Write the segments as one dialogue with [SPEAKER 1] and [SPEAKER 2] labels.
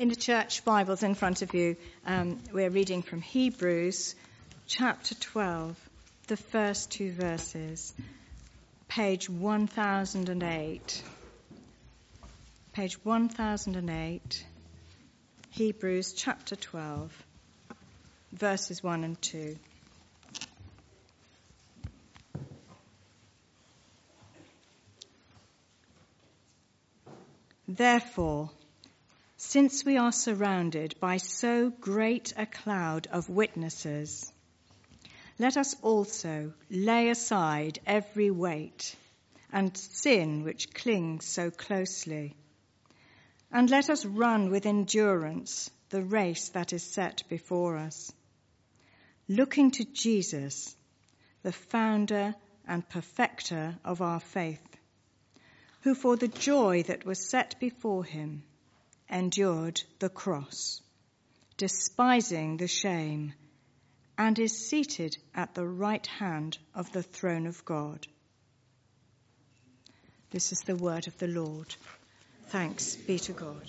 [SPEAKER 1] In the church Bibles in front of you, we're reading from Hebrews chapter 12, the first two verses, page 1008. Page 1008, Hebrews chapter 12, verses 1 and 2. Therefore, since we are surrounded by so great a cloud of witnesses, let us also lay aside every weight and sin which clings so closely, and let us run with endurance the race that is set before us, looking to Jesus, the founder and perfecter of our faith, who for the joy that was set before him endured the cross, despising the shame, and is seated at the right hand of the throne of God. This is the word of the Lord. Thanks be to God.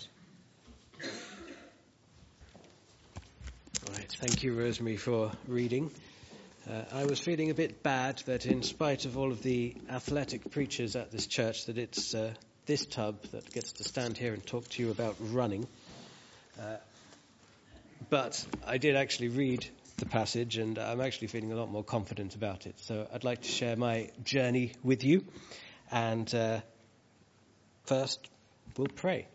[SPEAKER 2] All right, thank you, Rosemary, for reading. I was feeling a bit bad that in spite of all of the athletic preachers at this church, that it's this tub that gets to stand here and talk to you about running. But I did actually read the passage, and I'm actually feeling a lot more confident about it. So I'd like to share my journey with you. And first, we'll pray.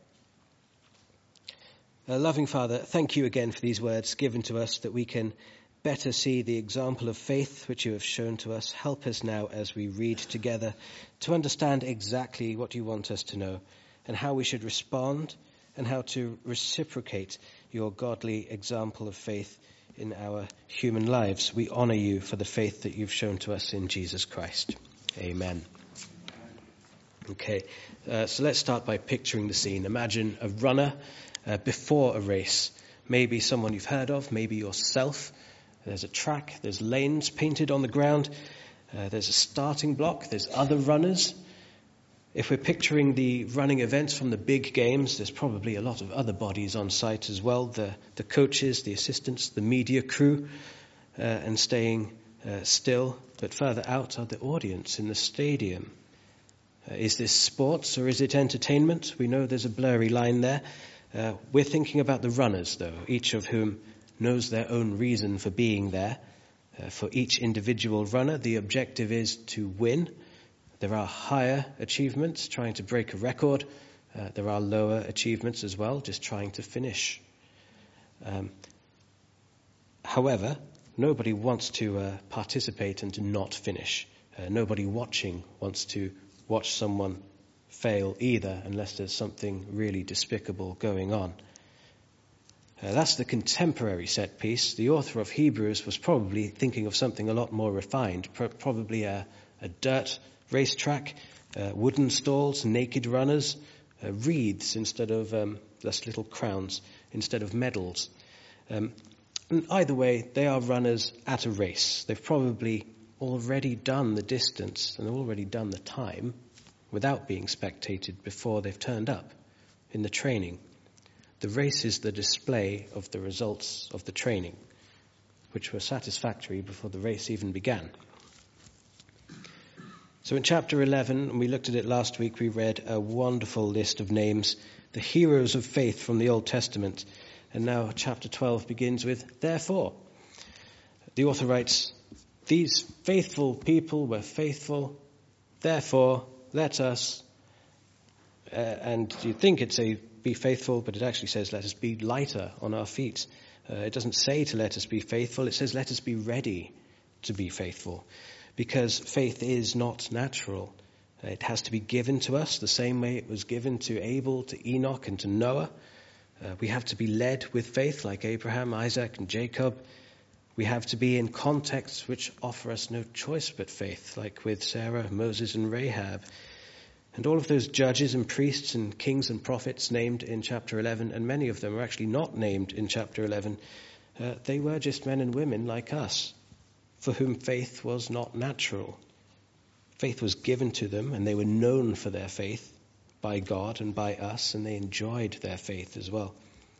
[SPEAKER 2] Loving Father, thank you again for these words given to us that we can better see the example of faith which you have shown to us. Help us now as we read together to understand exactly what you want us to know and how we should respond and how to reciprocate your godly example of faith in our human lives. We honor you for the faith that you've shown to us in Jesus Christ. Amen. Okay, so let's start by picturing the scene. Imagine a runner before a race, maybe someone you've heard of, maybe yourself. There's a track, there's lanes painted on the ground, there's a starting block, there's other runners. If we're picturing the running events from the big games, there's probably a lot of other bodies on site as well, the coaches, the assistants, the media crew, and staying still. But further out are the audience in the stadium. Is this sports or is it entertainment? We know there's a blurry line there. We're thinking about the runners, though, each of whom knows their own reason for being there. For each individual runner, the objective is to win. There are higher achievements, trying to break a record. There are lower achievements as well, just trying to finish. However, nobody wants to participate and to not finish. Nobody watching wants to watch someone fail either, unless there's something really despicable going on. That's the contemporary set piece. The author of Hebrews was probably thinking of something a lot more refined, probably a dirt racetrack, wooden stalls, naked runners, wreaths instead of just little crowns instead of medals. And either way, they are runners at a race. They've probably already done the distance and already done the time without being spectated before they've turned up in the training. The race is the display of the results of the training, which were satisfactory before the race even began. So in chapter 11, and we looked at it last week, we read a wonderful list of names, the heroes of faith from the Old Testament. And now chapter 12 begins with, therefore. The author writes, these faithful people were faithful, therefore let us, and you think it's a be faithful, but it actually says let us be lighter on our feet. It doesn't say to let us be faithful, it says let us be ready to be faithful, because faith is not natural. It has to be given to us the same way it was given to Abel, to Enoch, and to Noah. We have to be led with faith like Abraham, Isaac, and Jacob. We have to be in contexts which offer us no choice but faith, like with Sarah, Moses, and Rahab. And all of those judges and priests and kings and prophets named in chapter 11, and many of them are actually not named in chapter 11, they were just men and women like us, for whom faith was not natural. Faith was given to them, and they were known for their faith by God and by us, and they enjoyed their faith as well.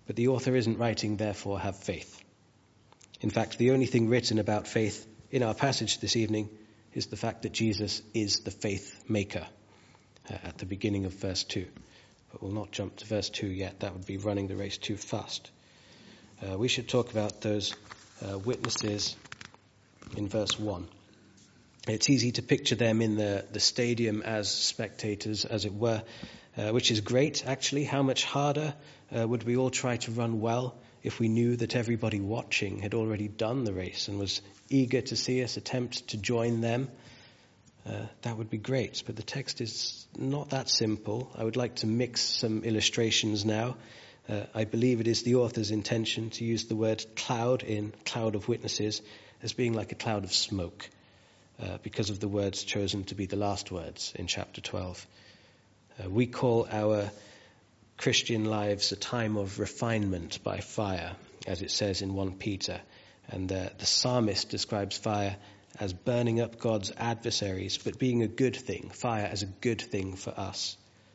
[SPEAKER 2] But the author isn't writing, therefore have faith. In fact, the only thing written about faith in our passage this evening is the fact that Jesus is the faith maker at the beginning of verse 2. But we'll not jump to verse 2 yet. That would be running the race too fast. We should talk about those witnesses in verse 1. It's easy to picture them in the stadium as spectators, as it were, which is great, actually. How much harder would we all try to run well if we knew that everybody watching had already done the race and was eager to see us attempt to join them? That would be great, but the text is not that simple. I would like to mix some illustrations now. I believe it is the author's intention to use the word cloud in Cloud of Witnesses as being like a cloud of smoke, because of the words chosen to be the last words in chapter 12. We call our Christian lives a time of refinement by fire, as it says in 1 Peter. And the psalmist describes fire as burning up God's adversaries, but being a good thing, fire as a good thing for us.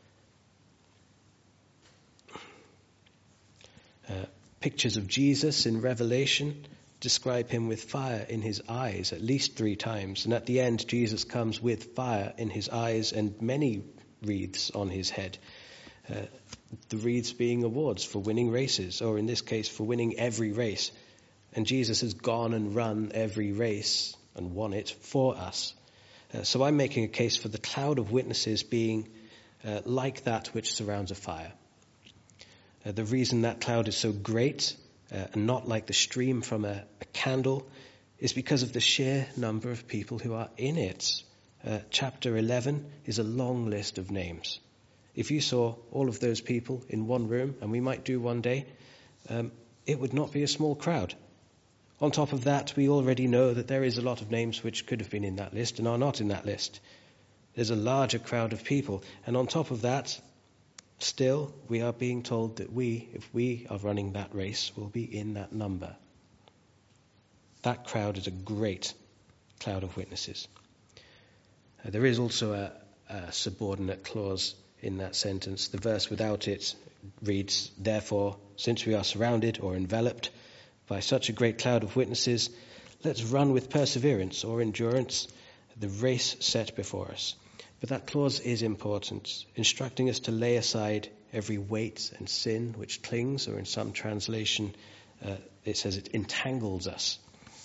[SPEAKER 2] Pictures of Jesus in Revelation describe him with fire in his eyes at least 3 times. And at the end, Jesus comes with fire in his eyes and many wreaths on his head. The wreaths being awards for winning races, or in this case, for winning every race. And Jesus has gone and run every race and won it for us. So I'm making a case for the cloud of witnesses being like that which surrounds a fire. The reason that cloud is so great and not like the stream from a candle is because of the sheer number of people who are in it. Chapter 11 is a long list of names. If you saw all of those people in one room, and we might do one day, it would not be a small crowd. On top of that, we already know that there is a lot of names which could have been in that list and are not in that list. There's a larger crowd of people. And on top of that, still, we are being told that if we are running that race, will be in that number. That crowd is a great cloud of witnesses. There is also a subordinate clause in that sentence. The verse without it reads, "Therefore, since we are surrounded or enveloped by such a great cloud of witnesses, let's run with perseverance or endurance the race set before us." But that clause is important, instructing us to lay aside every weight and sin which clings, or in some translation it says it entangles us.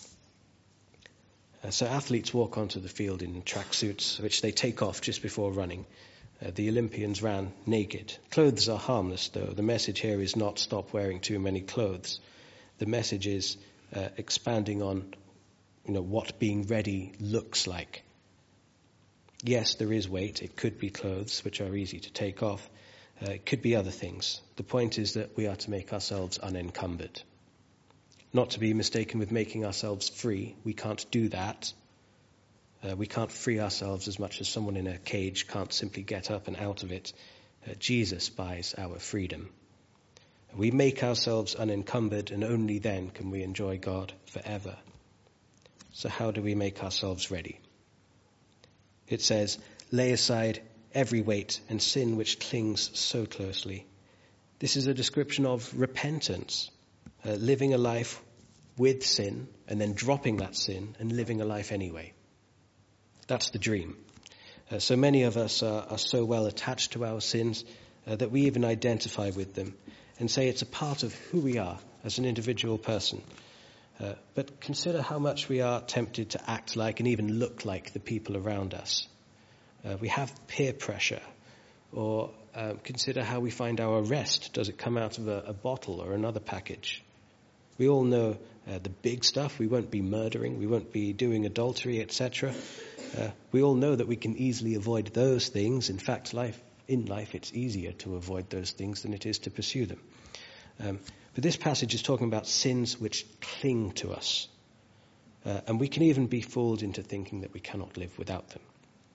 [SPEAKER 2] So athletes walk onto the field in tracksuits, which they take off just before running. The Olympians ran naked. Clothes are harmless, though. The message here is not stop wearing too many clothes. The message is expanding on, what being ready looks like. Yes, there is weight. It could be clothes, which are easy to take off. It could be other things. The point is that we are to make ourselves unencumbered. Not to be mistaken with making ourselves free. We can't do that. We can't free ourselves as much as someone in a cage can't simply get up and out of it. Jesus buys our freedom. We make ourselves unencumbered, and only then can we enjoy God forever. So how do we make ourselves ready? It says, lay aside every weight and sin which clings so closely. This is a description of repentance, living a life with sin and then dropping that sin and living a life anyway. That's the dream. So many of us are so well attached to our sins that we even identify with them and say it's a part of who we are as an individual person. But consider how much we are tempted to act like and even look like the people around us. We have peer pressure, or consider how we find our rest. Does it come out of a bottle or another package? We all know the big stuff. We won't be murdering. We won't be doing adultery, etc. We all know that we can easily avoid those things. In fact, in life, it's easier to avoid those things than it is to pursue them. But this passage is talking about sins which cling to us. And we can even be fooled into thinking that we cannot live without them.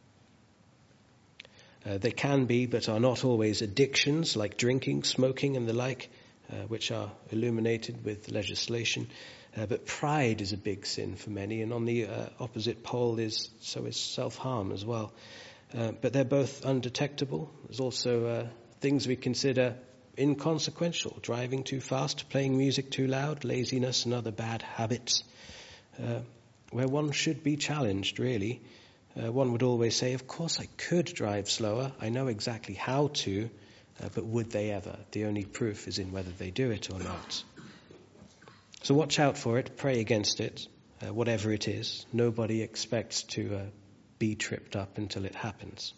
[SPEAKER 2] They can be, but are not always, addictions like drinking, smoking, and the like, which are illuminated with legislation. But pride is a big sin for many, and on the opposite pole is self-harm as well. But they're both undetectable. There's also things we consider inconsequential, driving too fast, playing music too loud, laziness and other bad habits, where one should be challenged, really. One would always say, of course I could drive slower, I know exactly how to, but would they ever? The only proof is in whether they do it or not. So watch out for it, pray against it, whatever it is. Nobody expects to be tripped up until it happens.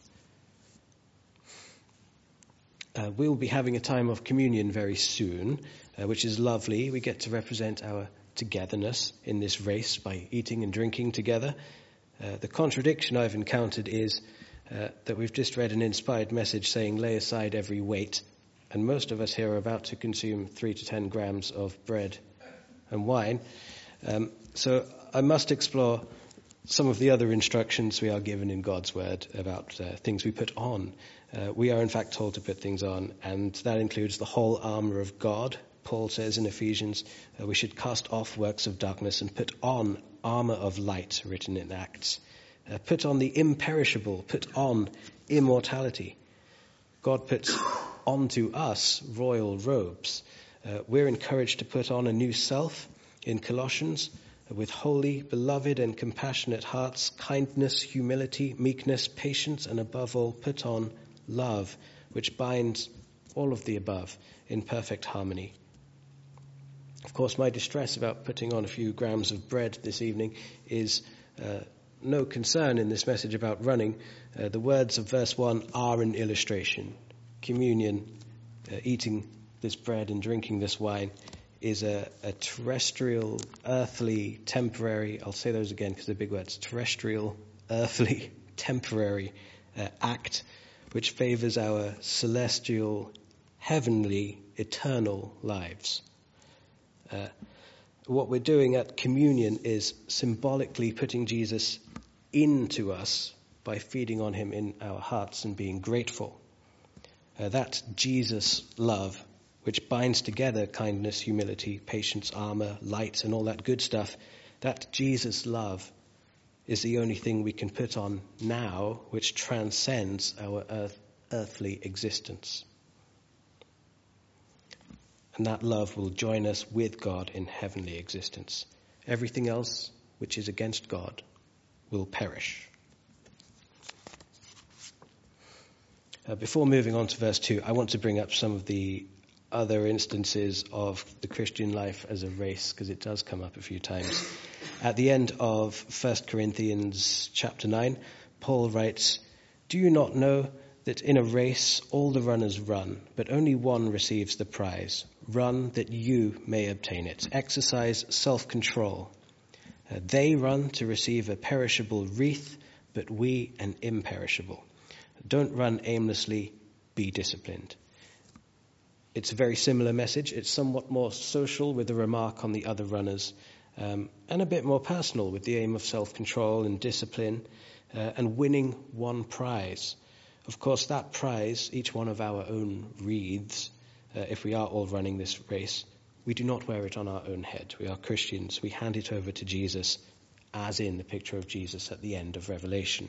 [SPEAKER 2] We'll be having a time of communion very soon, which is lovely. We get to represent our togetherness in this race by eating and drinking together. The contradiction I've encountered is that we've just read an inspired message saying, lay aside every weight, and most of us here are about to consume 3 to 10 grams of bread and wine. So I must explore some of the other instructions we are given in God's word about things we put on. We are in fact told to put things on, and that includes the whole armour of God. Paul says in Ephesians, we should cast off works of darkness and put on armour of light, written in Acts. Put on the imperishable, put on immortality. God puts onto us royal robes. We're encouraged to put on a new self in Colossians, with holy, beloved and compassionate hearts, kindness, humility, meekness, patience, and above all, put on love, which binds all of the above in perfect harmony. Of course, my distress about putting on a few grams of bread this evening is no concern in this message about running. The words of verse 1 are an illustration. Communion, eating this bread and drinking this wine, is a terrestrial, earthly, temporary, I'll say those again because they're big words, terrestrial, earthly, temporary act which favors our celestial, heavenly, eternal lives. What we're doing at communion is symbolically putting Jesus into us by feeding on him in our hearts and being grateful. That Jesus love, which binds together kindness, humility, patience, armor, light, and all that good stuff, that Jesus love is the only thing we can put on now which transcends our earthly existence. And that love will join us with God in heavenly existence. Everything else which is against God will perish. Before moving on to verse 2, I want to bring up some of the other instances of the Christian life as a race, because it does come up a few times. At the end of 1 Corinthians chapter 9, Paul writes, "Do you not know that in a race all the runners run, but only one receives the prize? Run that you may obtain it. Exercise self-control. They run to receive a perishable wreath, but we an imperishable. Don't run aimlessly, be disciplined." It's a very similar message. It's somewhat more social with a remark on the other runners, and a bit more personal with the aim of self-control and discipline, and winning one prize. Of course, that prize, each one of our own wreaths, if we are all running this race, we do not wear it on our own head. We are Christians. We hand it over to Jesus, as in the picture of Jesus at the end of Revelation.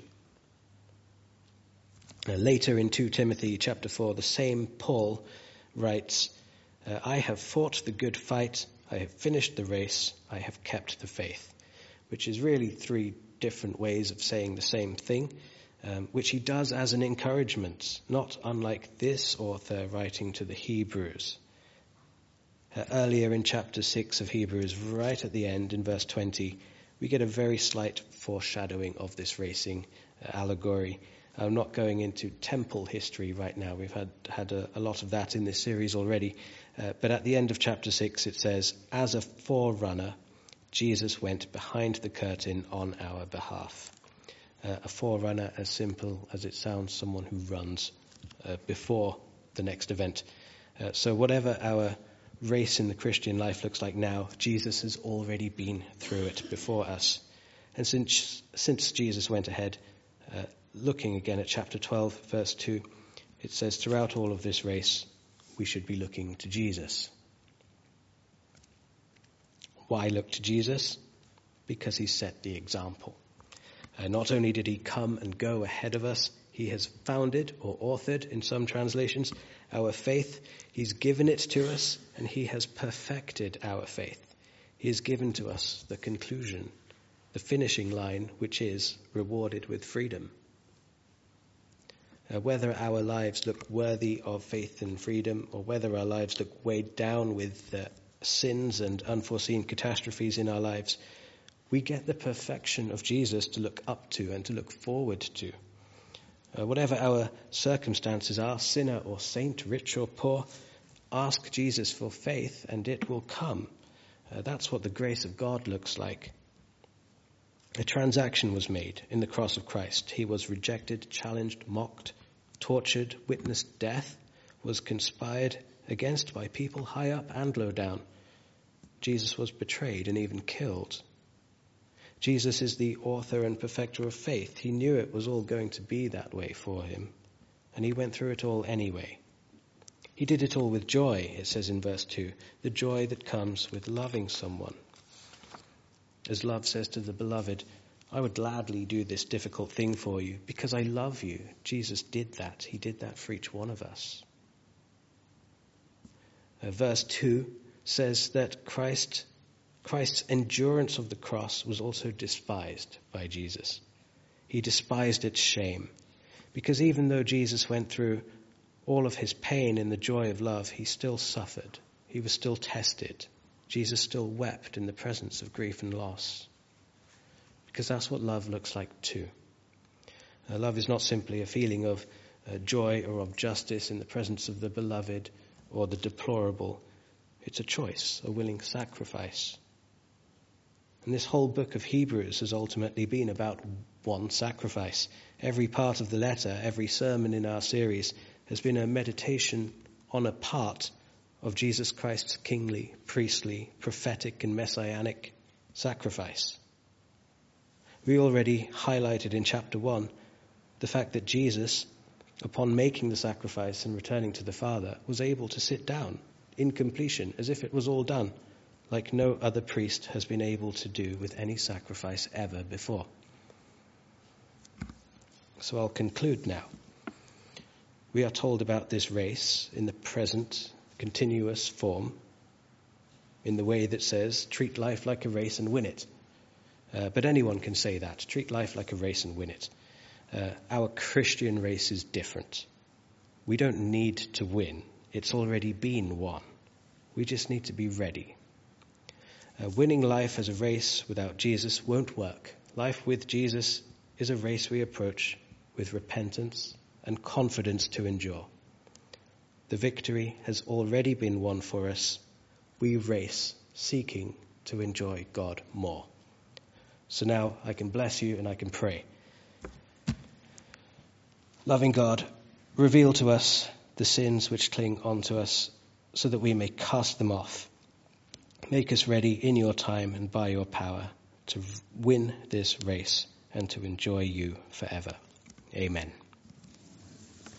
[SPEAKER 2] Later in 2 Timothy chapter 4, the same Paul writes, "I have fought the good fight, I have finished the race, I have kept the faith," which is really 3 different ways of saying the same thing, which he does as an encouragement, not unlike this author writing to the Hebrews. Earlier in chapter 6 of Hebrews, right at the end in verse 20, we get a very slight foreshadowing of this racing allegory. I'm not going into temple history right now. We've had a lot of that in this series already. But at the end of chapter 6, it says, "As a forerunner, Jesus went behind the curtain on our behalf." A forerunner, as simple as it sounds, someone who runs before the next event. So whatever our race in the Christian life looks like now, Jesus has already been through it before us. And since Jesus went ahead, looking again at chapter 12, verse 2, it says, throughout all of this race, we should be looking to Jesus. Why look to Jesus? Because he set the example. Not only did he come and go ahead of us, He has founded or authored, in some translations, our faith. He's given it to us, and he has perfected our faith. He has given to us the conclusion, the finishing line, which is rewarded with freedom. Whether our lives look worthy of faith and freedom, or whether our lives look weighed down with sins and unforeseen catastrophes in our lives, we get the perfection of Jesus to look up to and to look forward to. Whatever our circumstances are, sinner or saint, rich or poor, ask Jesus for faith and it will come. That's what the grace of God looks like. A transaction was made in the cross of Christ. He was rejected, challenged, mocked, tortured, witnessed death, was conspired against by people high up and low down. Jesus was betrayed and even killed. Jesus is the author and perfecter of faith. He knew it was all going to be that way for him, and he went through it all anyway. He did it all with joy, it says in verse 2, the joy that comes with loving someone. As love says to the beloved, I would gladly do this difficult thing for you because I love you. Jesus did that. He did that for each one of us. Verse 2 says that Christ's endurance of the cross was also despised by Jesus. He despised its shame, because even though Jesus went through all of his pain in the joy of love, he still suffered. He was still tested. Jesus still wept in the presence of grief and loss, because that's what love looks like too. Love is not simply a feeling of joy or of justice in the presence of the beloved or the deplorable. It's a choice, a willing sacrifice. And this whole book of Hebrews has ultimately been about one sacrifice. Every part of the letter, every sermon in our series has been a meditation on a part of Jesus Christ's kingly, priestly, prophetic and messianic sacrifice. We already highlighted in chapter 1 the fact that Jesus, upon making the sacrifice and returning to the Father, was able to sit down in completion, as if it was all done, like no other priest has been able to do with any sacrifice ever before. So I'll conclude now. We are told about this race in the present continuous form, in the way that says, treat life like a race and win it. But anyone can say that. Treat life like a race and win it. Our Christian race is different. We don't need to win. It's already been won. We just need to be ready. Winning life as a race without Jesus won't work. Life with Jesus is a race we approach with repentance and confidence to endure. The victory has already been won for us. We race seeking to enjoy God more. So now I can bless you and I can pray. Loving God, reveal to us the sins which cling onto us so that we may cast them off. Make us ready in your time and by your power to win this race and to enjoy you forever. Amen.